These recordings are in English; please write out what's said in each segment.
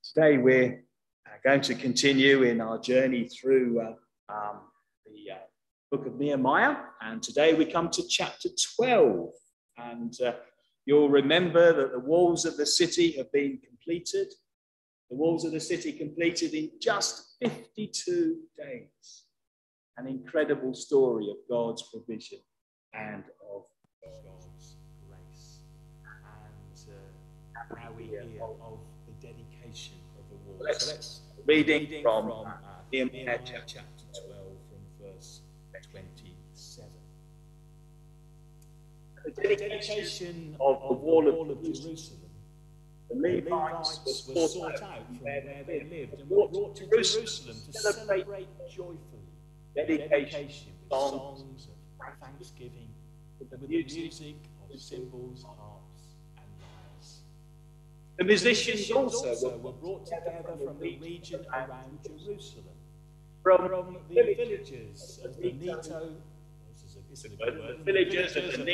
Today we're going to continue in our journey through the book of Nehemiah, and today we come to chapter 12. And you'll remember that the walls of the city have been completed. The walls of the city completed in just 52 days. An incredible story of God's provision and of God's grace. And now we hear of the dedication of the walls. So let's reading from Nehemiah chapter 12 from verse 27. The dedication of the wall of Jerusalem. The Levites were sought out from where they lived and were brought to Jerusalem to celebrate joyfully dedication with songs of thanksgiving, with the music of cymbals, harps, and lyres. The musicians also were brought together from the region around Jerusalem, from the villages of the Neto. The villagers of the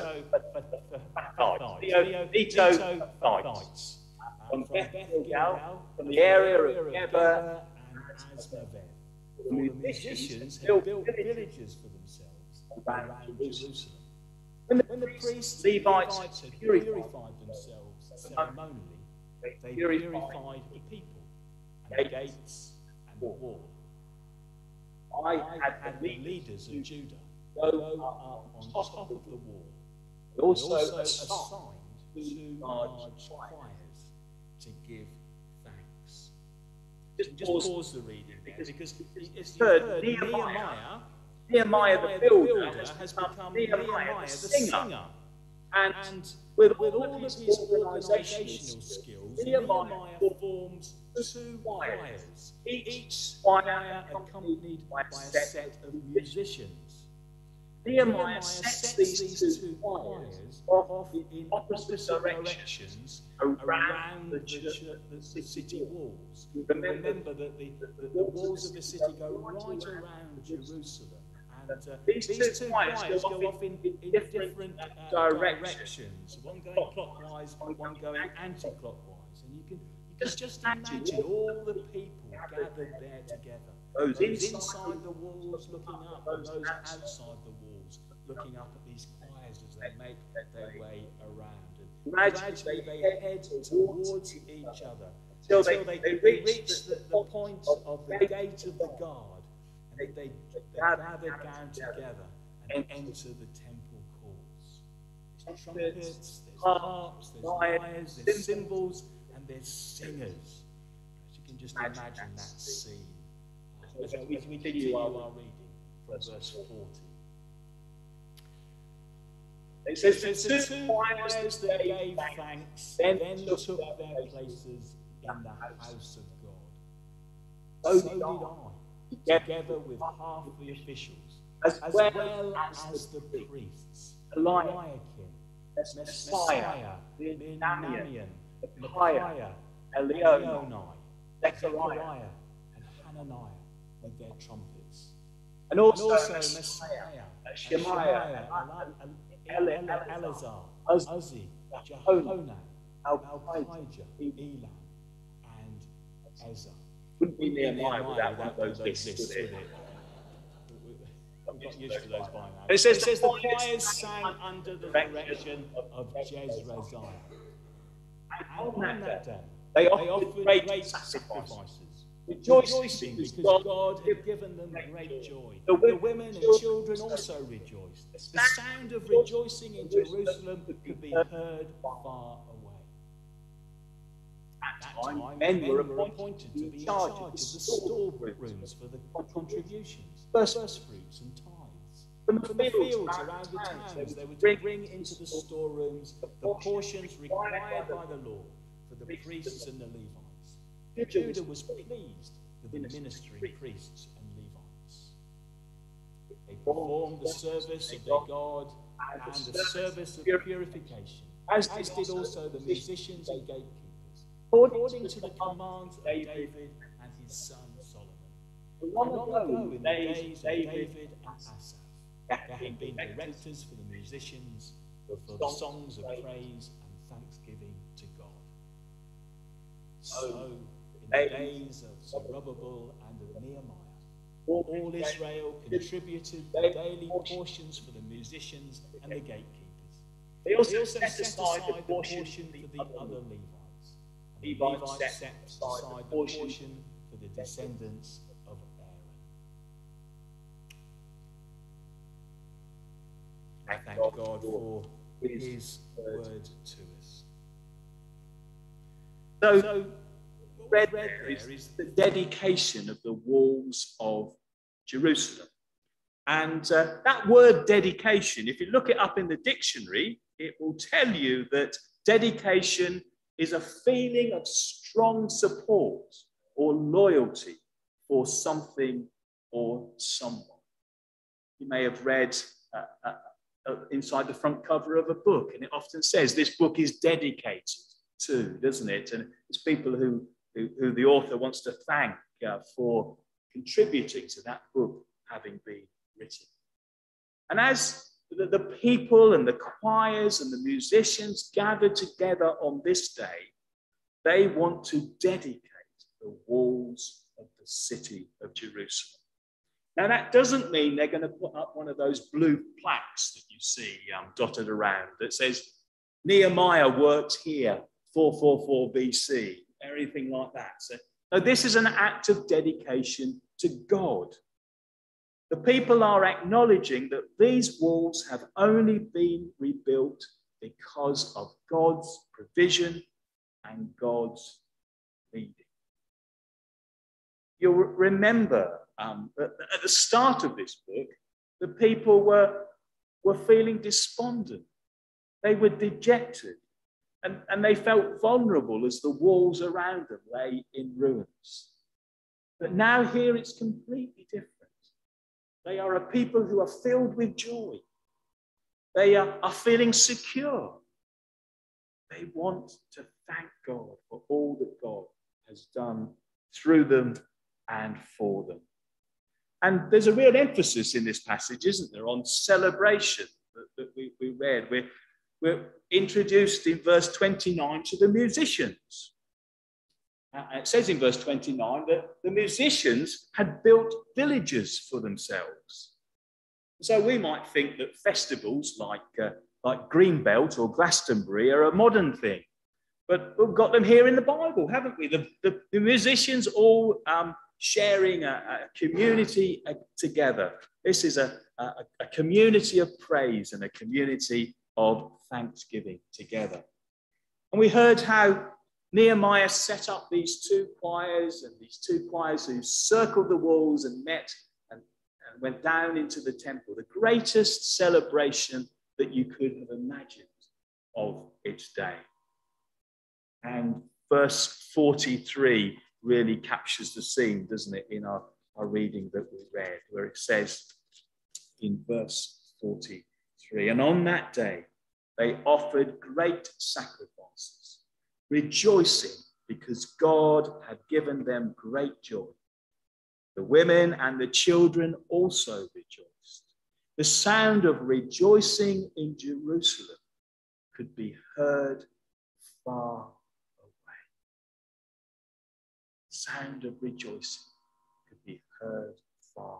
Netophathites, from Beth Gilgal, from the area of Geba and Asmaveth. The musicians had built villages for themselves around Jerusalem. When the priests, Levites, had purified themselves ceremonially, they purified the people, and the gates, and the wall. I had the leaders of Judah go up on top of the wall. They also assigned 2 large choirs to give thanks. Just pause the reading because it's heard Nehemiah the builder has become Nehemiah the singer. And with all of his organisational skills, Nehemiah forms 2 choirs, each choir accompanied by a set of musicians. Nehemiah sets these 2 choirs off in opposite directions around the city walls. Remember that the walls of the city go right around Jerusalem. And these 2 choirs go off in different directions, one going clockwise, one going anti-clockwise. And you can just imagine all the people gathered there together. Those inside the walls looking up, and those outside the walls looking up at these choirs as they make their way around. And gradually they head towards each other until they reach the point of the gate of the guard, and they gather down together and enter the temple courts. There's trumpets, there's harps, there's lyres, there's cymbals, and there's singers. As you can just imagine that scene. As we continue our reading from verse 40. It says, the 2 choirs that gave thanks then took their places in the house of God. So did I, together with half the officials, as well as the priests, Eliakim, Messiah, Benamian, Micaiah, Elionai, Zechariah, and Hananiah with their trumpets. And also Messiah, Shemaiah, Eleazar, Uzzi, Jehonan, Alpijah, Elam, and Ezra. Wouldn't be Nehemiah without one of those lists, would it? I've got used to those by now. It says the choirs sang under the direction of Jezreziah. And on that day, they offered great sacrifices, rejoicing because God had given them great joy. The women and children also rejoiced. The sound of rejoicing in Jerusalem could be heard far away. At that time, men were appointed to be in charge of the storerooms for the contributions, first fruits and tithes. From the fields around the towns, they would bring into the storerooms the portions required by the law for the priests and the Levites. Judah was pleased with the ministering priests and Levites. They performed the service of their God and the service of purification, as did also the musicians and gatekeepers, according to the commands of David and his son Solomon. Long ago, in the days of David and Asaph, there had been directors for the musicians, for the songs of praise and thanksgiving to God. So in the days of Zerubbabel and of Nehemiah. All Israel contributed the daily portions for the musicians and the gatekeepers. They also set aside the portion for the other Levites. And the Levites set aside the portion for the descendants of Aaron. I thank God for his word to us. So what we read there is the dedication of the walls of Jerusalem. And that word dedication, if you look it up in the dictionary, it will tell you that dedication is a feeling of strong support or loyalty for something or someone. You may have read inside the front cover of a book, and it often says this book is dedicated to, doesn't it? And it's people who the author wants to thank for contributing to that book having been written. And as the people and the choirs and the musicians gather together on this day, they want to dedicate the walls of the city of Jerusalem. Now, that doesn't mean they're going to put up one of those blue plaques that you see dotted around that says, Nehemiah worked here, 444 BC, anything like that. So, no, this is an act of dedication to God. The people are acknowledging that these walls have only been rebuilt because of God's provision and God's leading. You'll remember at the start of this book, the people were feeling despondent. They were dejected, and they felt vulnerable as the walls around them lay in ruins. But now here it's completely different. They are a people who are filled with joy. They are feeling secure. They want to thank God for all that God has done through them and for them. And there's a real emphasis in this passage, isn't there, on celebration that we read. We're introduced in verse 29 to the musicians. It says in verse 29 that the musicians had built villages for themselves. So we might think that festivals like Greenbelt or Glastonbury are a modern thing. But we've got them here in the Bible, haven't we? The musicians all sharing a community together. This is a community of praise and a community of thanksgiving together. And we heard how Nehemiah set up these two choirs who circled the walls and met and went down into the temple, the greatest celebration that you could have imagined of its day. And verse 43 really captures the scene, doesn't it, in our reading that we read, where it says in verse 43, and on that day they offered great sacrifices, rejoicing because God had given them great joy. The women and the children also rejoiced. The sound of rejoicing in Jerusalem could be heard far away. The sound of rejoicing could be heard far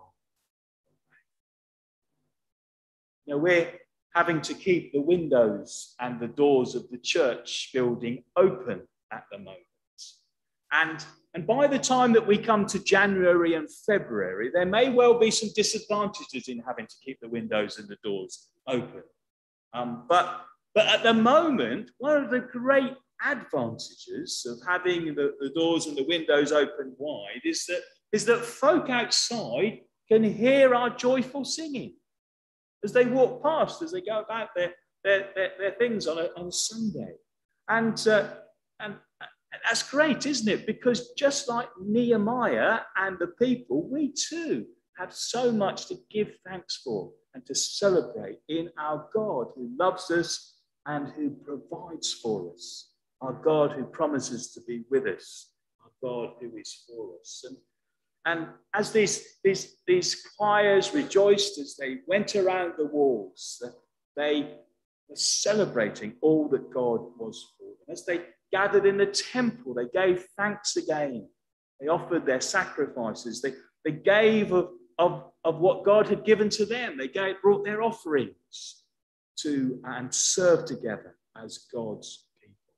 away. Now, we're having to keep the windows and the doors of the church building open at the moment. And by the time that we come to January and February, there may well be some disadvantages in having to keep the windows and the doors open. But at the moment, one of the great advantages of having the doors and the windows open wide is that folk outside can hear our joyful singing as they walk past, as they go about their things on a Sunday. And that's great, isn't it? Because just like Nehemiah and the people, we too have so much to give thanks for and to celebrate in our God who loves us and who provides for us, our God who promises to be with us, our God who is for us. And as these choirs rejoiced as they went around the walls, they were celebrating all that God was for them. As they gathered in the temple, they gave thanks again They offered their sacrifices. They gave of what God had given to them. They brought their offerings to and served together as God's people.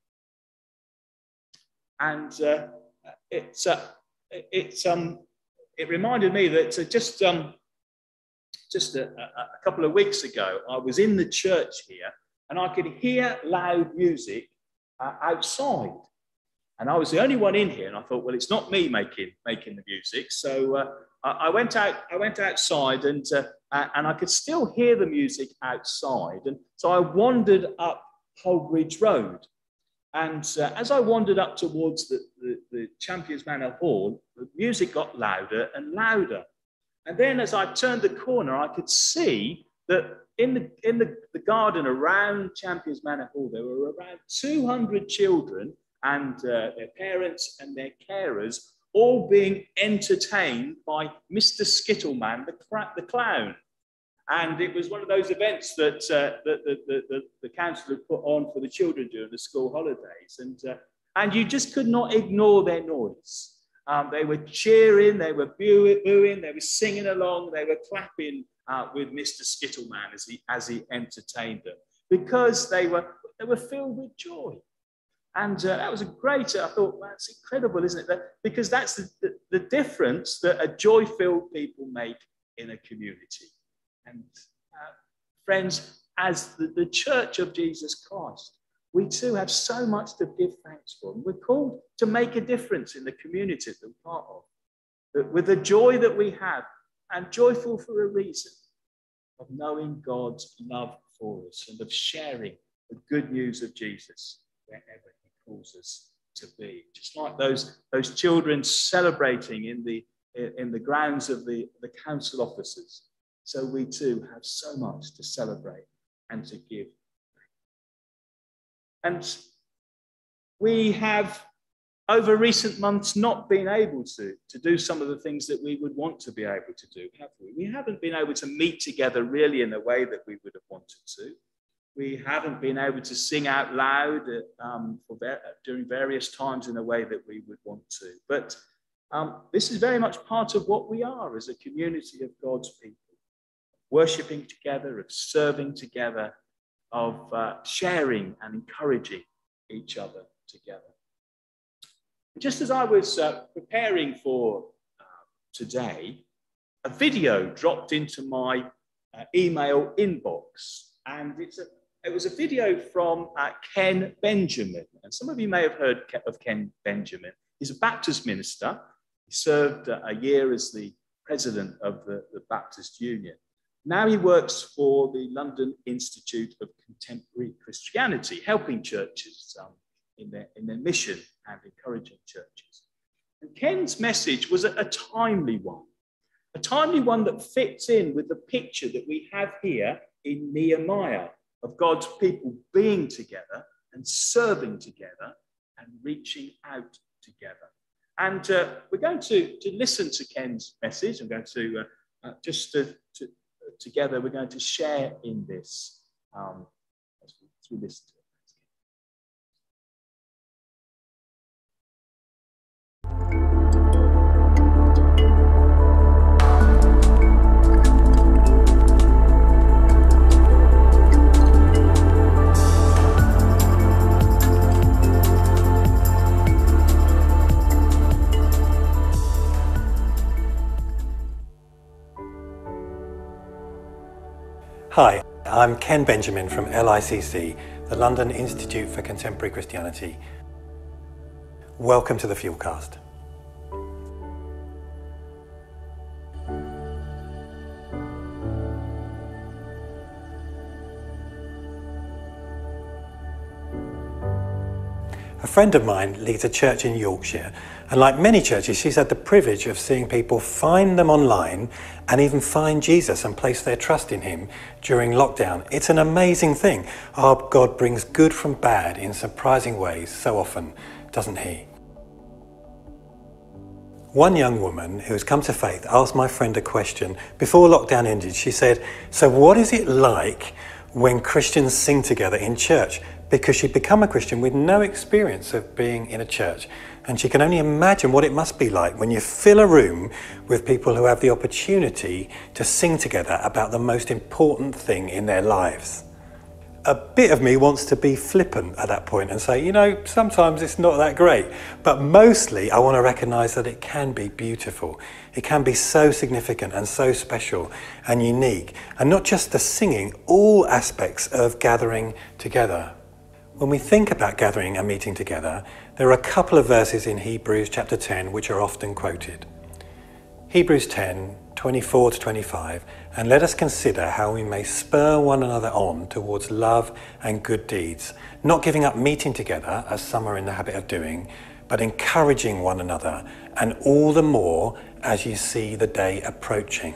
And it reminded me that just a couple of weeks ago, I was in the church here and I could hear loud music outside. And I was the only one in here, and I thought, well, it's not me making the music. So I went outside, and I could still hear the music outside. And so I wandered up Holbridge Road. And as I wandered up towards the Champions Manor Hall, the music got louder and louder. And then as I turned the corner, I could see that in the garden around Champions Manor Hall, there were around 200 children and their parents and their carers, all being entertained by Mr. Skittleman, the clown. And it was one of those events that the council had put on for the children during the school holidays. And you just could not ignore their noise. They were cheering, they were booing, they were singing along, they were clapping with Mr. Skittleman as he entertained them, because they were filled with joy. And that was I thought, well, that's incredible, isn't it? Because that's the difference that a joy-filled people make in a community. And friends, as the Church of Jesus Christ, we too have so much to give thanks for. And we're called to make a difference in the community that we're part of. That with the joy that we have, and joyful for a reason, of knowing God's love for us and of sharing the good news of Jesus wherever he calls us to be. Just like those children celebrating in the grounds of the council offices. So we too have so much to celebrate and to give. And we have, over recent months, not been able to do some of the things that we would want to be able to do, have we? We haven't been able to meet together really in the way that we would have wanted to. We haven't been able to sing out loud during various times in the way that we would want to. But this is very much part of what we are as a community of God's people. Worshipping together, of serving together, of sharing and encouraging each other together. Just as I was preparing for today, a video dropped into my email inbox, and it was a video from Ken Benjamin. And some of you may have heard of Ken Benjamin. He's a Baptist minister. He served a year as the president of the Baptist Union. Now he works for the London Institute of Contemporary Christianity, helping churches in their mission and encouraging churches. And Ken's message was a timely one that fits in with the picture that we have here in Nehemiah of God's people being together and serving together and reaching out together. And we're going to listen to Ken's message. I'm going to together, we're going to share in this as we listen to it. Hi, I'm Ken Benjamin from LICC, the London Institute for Contemporary Christianity. Welcome to the Fuelcast. A friend of mine leads a church in Yorkshire, and like many churches, she's had the privilege of seeing people find them online and even find Jesus and place their trust in him during lockdown. It's an amazing thing. Our God brings good from bad in surprising ways so often, doesn't he? One young woman who's come to faith asked my friend a question before lockdown ended. She said, "So what is it like when Christians sing together in church? because she'd become a Christian with no experience of being in a church. And she can only imagine what it must be like when you fill a room with people who have the opportunity to sing together about the most important thing in their lives. A bit of me wants to be flippant at that point and say, you know, sometimes it's not that great. But mostly I want to recognise that it can be beautiful. It can be so significant and so special and unique. And not just the singing, all aspects of gathering together. When we think about gathering and meeting together, there are a couple of verses in Hebrews chapter 10 which are often quoted. Hebrews 10, 24 to 25, and let us consider how we may spur one another on towards love and good deeds, not giving up meeting together as some are in the habit of doing, but encouraging one another, and all the more as you see the day approaching.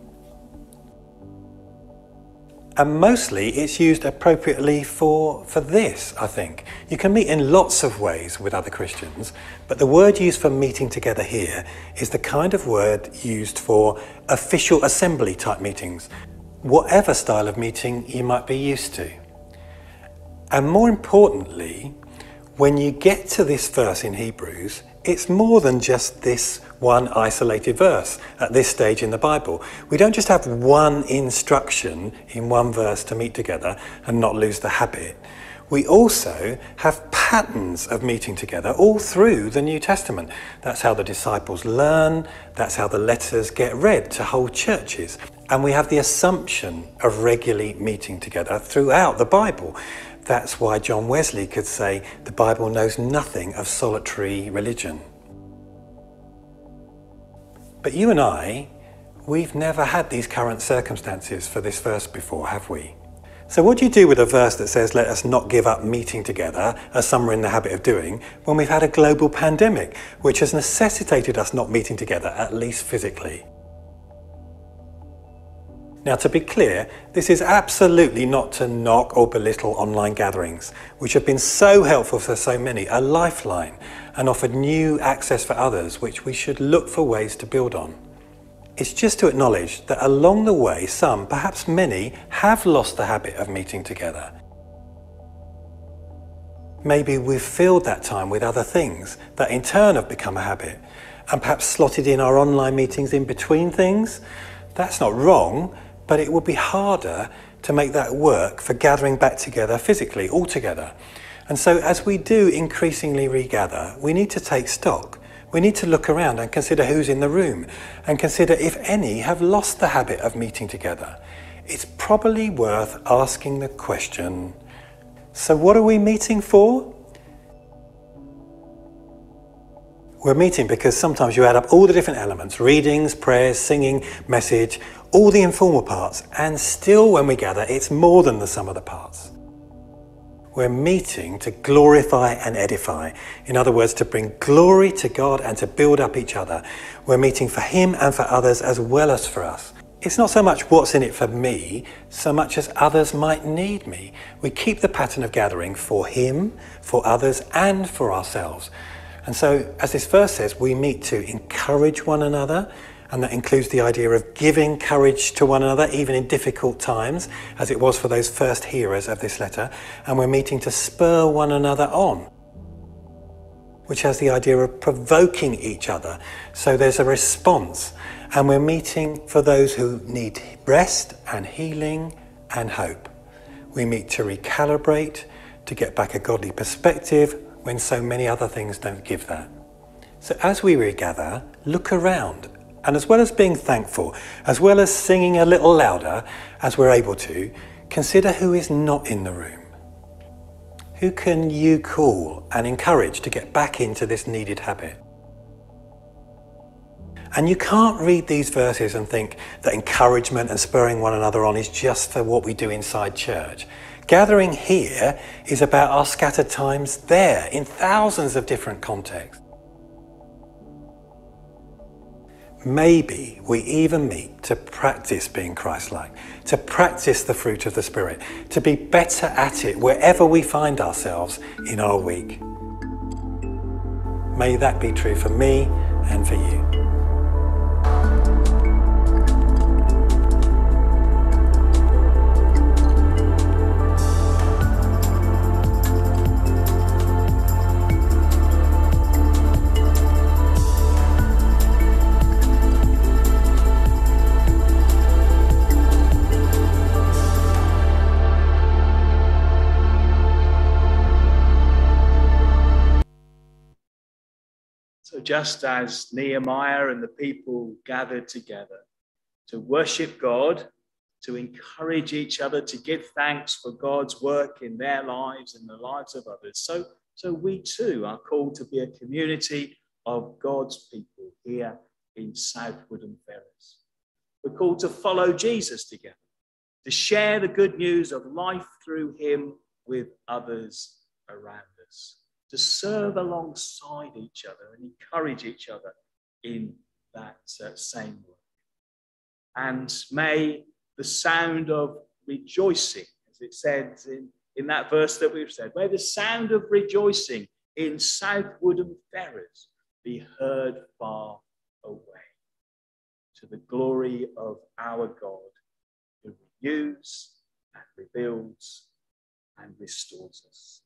And mostly it's used appropriately for this, I think. You can meet in lots of ways with other Christians, but the word used for meeting together here is the kind of word used for official assembly type meetings, whatever style of meeting you might be used to. And more importantly, when you get to this verse in Hebrews, it's more than just this one isolated verse at this stage in the Bible. We don't just have one instruction in one verse to meet together and not lose the habit. We also have patterns of meeting together all through the New Testament. That's how the disciples learn, that's how the letters get read to whole churches. And we have the assumption of regularly meeting together throughout the Bible. That's why John Wesley could say the Bible knows nothing of solitary religion. But you and I, we've never had these current circumstances for this verse before, have we? So what do you do with a verse that says, let us not give up meeting together, as some are in the habit of doing, when we've had a global pandemic, which has necessitated us not meeting together, at least physically? Now, to be clear, this is absolutely not to knock or belittle online gatherings, which have been so helpful for so many, a lifeline, and offered new access for others, which we should look for ways to build on. It's just to acknowledge that along the way, some, perhaps many, have lost the habit of meeting together. Maybe we've filled that time with other things that in turn have become a habit, and perhaps slotted in our online meetings in between things. That's not wrong, but it would be harder to make that work for gathering back together physically, all together. And so as we do increasingly regather, we need to take stock. We need to look around and consider who's in the room and consider if any have lost the habit of meeting together. It's probably worth asking the question, so what are we meeting for? We're meeting because sometimes you add up all the different elements, readings, prayers, singing, message, all the informal parts, and still when we gather, it's more than the sum of the parts. We're meeting to glorify and edify. In other words, to bring glory to God and to build up each other. We're meeting for Him and for others as well as for us. It's not so much what's in it for me, so much as others might need me. We keep the pattern of gathering for Him, for others, and for ourselves. And so, as this verse says, we meet to encourage one another, and that includes the idea of giving courage to one another, even in difficult times, as it was for those first hearers of this letter. And we're meeting to spur one another on, which has the idea of provoking each other. So there's a response. And we're meeting for those who need rest and healing and hope. We meet to recalibrate, to get back a godly perspective, when so many other things don't give that. So as we regather, look around, and as well as being thankful, as well as singing a little louder as we're able to, consider who is not in the room. Who can you call and encourage to get back into this needed habit? And you can't read these verses and think that encouragement and spurring one another on is just for what we do inside church. Gathering here is about our scattered times there, in thousands of different contexts. Maybe we even meet to practice being Christ-like, to practice the fruit of the Spirit, to be better at it wherever we find ourselves in our week. May that be true for me and for you. So just as Nehemiah and the people gathered together to worship God, to encourage each other, to give thanks for God's work in their lives and the lives of others, so we too are called to be a community of God's people here in South Woodham-Ferrers. We're called to follow Jesus together, to share the good news of life through him with others around us, to serve alongside each other and encourage each other in that same work. And may the sound of rejoicing, as it says in that verse that we've said, may the sound of rejoicing in South Woodham-Ferrers be heard far away, to the glory of our God, who renews and rebuilds and restores us.